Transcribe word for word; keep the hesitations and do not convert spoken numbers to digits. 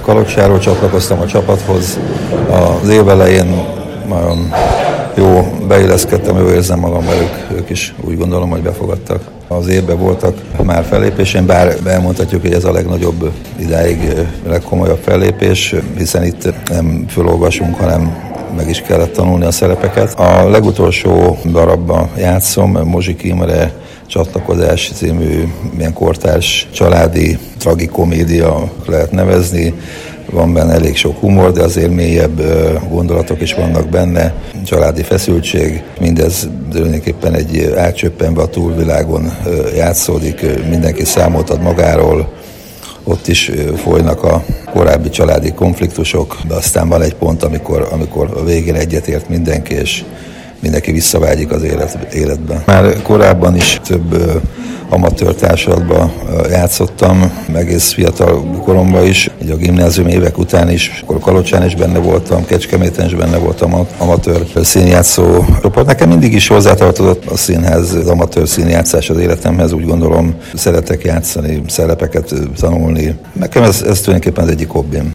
Kalocsáról csatlakoztam a csapathoz. Az év elején nagyon jó beilleszkedtem, jó érzem magam velük, ők is úgy gondolom, hogy befogadtak. Az évben voltak már fellépésén, bár elmondhatjuk, hogy ez a legnagyobb, idáig legkomolyabb fellépés, hiszen itt nem fölolvasunk, hanem meg is kellett tanulni a szerepeket. A legutolsó darabban játszom, Mozsik Imre Csatlakozás című milyen kortárs családi tragikomédia lehet nevezni. Van benne elég sok humor, de azért mélyebb gondolatok is vannak benne. Családi feszültség, mindez tulajdonképpen egy átcsöppenve a túlvilágon játszódik, mindenki számolt ad magáról, ott is folynak a korábbi családi konfliktusok, de aztán van egy pont, amikor, amikor a végén egyetért mindenki, és mindenki visszavágyik az élet, életben. Már korábban is több amatőr társulatban játszottam, egész fiatal koromban is, így a gimnázium évek után is, akkor Kalocsán is benne voltam, Kecskeméten is benne voltam amatőr színjátszó csoport. Nekem mindig is hozzátartozott a színház, az amatőr színjátszás az életemhez, úgy gondolom, szeretek játszani, szerepeket tanulni. Nekem ez, ez tulajdonképpen az egyik hobbim.